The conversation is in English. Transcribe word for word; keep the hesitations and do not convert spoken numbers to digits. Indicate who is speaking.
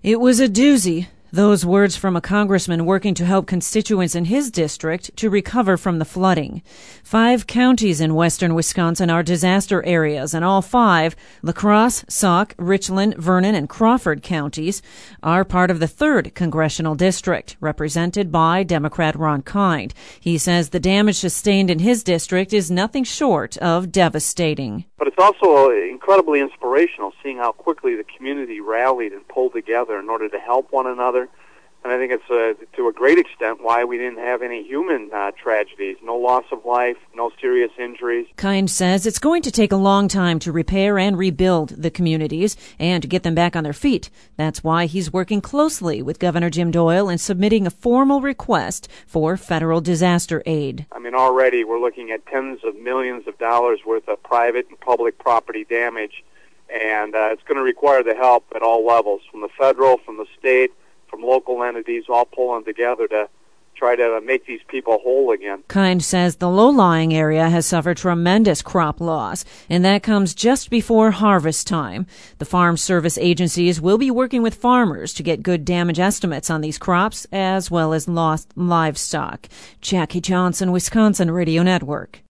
Speaker 1: It was a doozy. Those words from a congressman working to help constituents in his district to recover from the flooding. Five counties in western Wisconsin are disaster areas, and all five, La Crosse, Sauk, Richland, Vernon, and Crawford counties, are part of the third congressional district, represented by Democrat Ron Kind. He says the damage sustained in his district is nothing short of devastating.
Speaker 2: But it's also incredibly inspirational seeing how quickly the community rallied and pulled together in order to help one another. And I think it's uh, to a great extent why we didn't have any human uh, tragedies, no loss of life, no serious injuries.
Speaker 1: Kind says it's going to take a long time to repair and rebuild the communities and to get them back on their feet. That's why he's working closely with Governor Jim Doyle and submitting a formal request for federal disaster aid.
Speaker 2: I mean, already we're looking at tens of millions of dollars worth of private and public property damage, and uh, it's going to require the help at all levels, from the federal, from the state, from local entities, all pulling together to try to make these people whole again.
Speaker 1: Kind says the low-lying area has suffered tremendous crop loss, and that comes just before harvest time. The Farm Service agencies will be working with farmers to get good damage estimates on these crops, as well as lost livestock. Jackie Johnson, Wisconsin Radio Network.